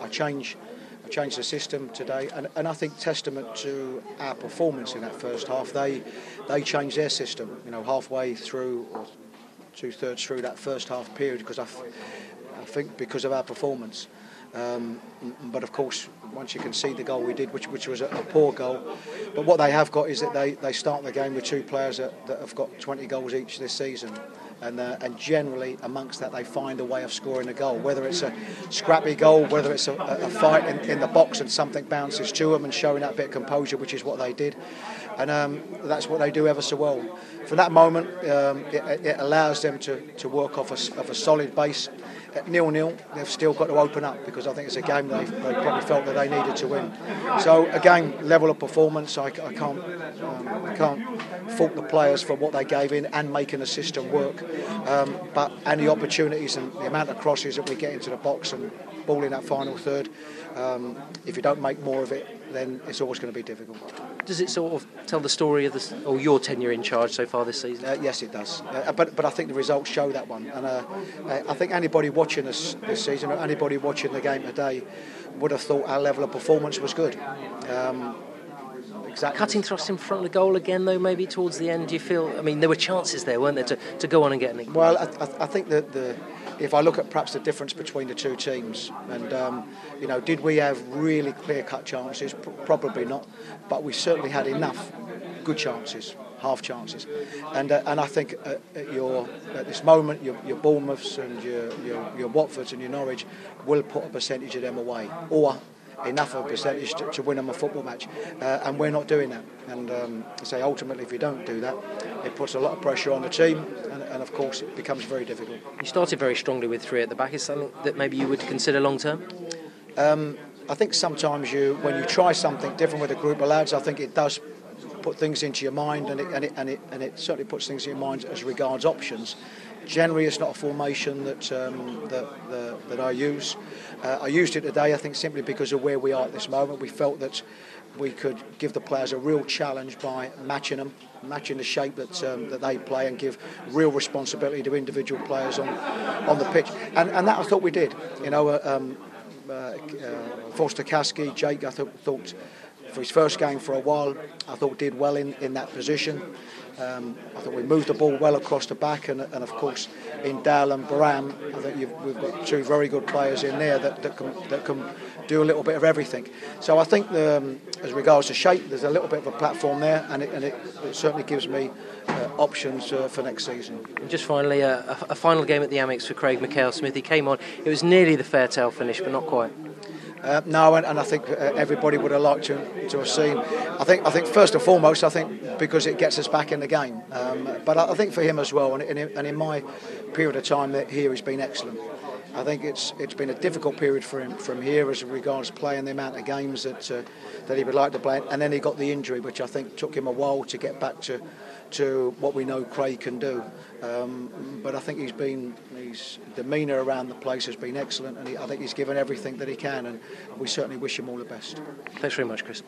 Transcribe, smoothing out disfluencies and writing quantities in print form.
I changed the system today, and I think testament to our performance in that first half. They changed their system, halfway through or 2/3 through that first half period, because I think because of our performance. But of course, once you can see the goal we did, which was a poor goal, but what they have got is that they start the game with two players that have got 20 goals each this season, and generally amongst that they find a way of scoring a goal, whether it's a scrappy goal, whether it's a fight in the box and something bounces to them and showing that bit of composure, which is what they did, and that's what they do ever so well. From that moment, it allows them to work off a solid base. At 0-0, they've still got to open up, because I think it's a game they probably felt that they needed to win. So again, level of performance, I can't fault the players for what they gave in and making the system work. And the opportunities and the amount of crosses that we get into the box and ball in that final third, if you don't make more of it, then it's always going to be difficult. Does it sort of tell the story of your tenure in charge so far this season? Yes, it does. But I think the results show that one. And I think anybody watching us this season, or anybody watching the game today, would have thought our level of performance was good. Exactly. Cutting thrust in front of the goal again, though, maybe towards the end, do you feel... I mean, there were chances there, weren't there, to go on and get an... Well, I think that if I look at perhaps the difference between the two teams, and did we have really clear-cut chances? Probably not, but we certainly had enough good chances, half chances, and I think at this moment your Bournemouths and your Watfords and your Norwich will put a percentage of them away, or enough of a percentage to win them a football match, and we're not doing that. And I say ultimately, if you don't do that, it puts a lot of pressure on the team, and of course it becomes very difficult. You started very strongly with three at the back. Is something that maybe you would consider long term? I think sometimes when you try something different with a group of lads, I think it does put things into your mind, and it certainly puts things in your mind as regards options. Generally, it's not a formation that I use. I used it today, I think, simply because of where we are at this moment. We felt that we could give the players a real challenge by matching the shape that they play, and give real responsibility to individual players on the pitch. And that I thought we did. Forster-Caskey, Jake, I thought for his first game for a while, I thought did well in that position. I thought we moved the ball well across the back, and of course in Dal and Baram, I think we've got two very good players in there that can do a little bit of everything. So I think as regards to shape, there's a little bit of a platform there, and it certainly gives me options for next season. And just finally, a final game at the Amex for Craig Mackail-Smith. He came on. It was nearly the Fairtail finish, but not quite. No, and I think everybody would have liked to have seen. I think first and foremost, I think because it gets us back in the game. But I think for him as well, and in my period of time here, he's been excellent. I think it's been a difficult period for him from here as regards playing the amount of games that he would like to play, and then he got the injury, which I think took him a while to get back to what we know Craig can do. But I think his demeanour around the place has been excellent, and I think he's given everything that he can, and we certainly wish him all the best. Thanks very much, Chris.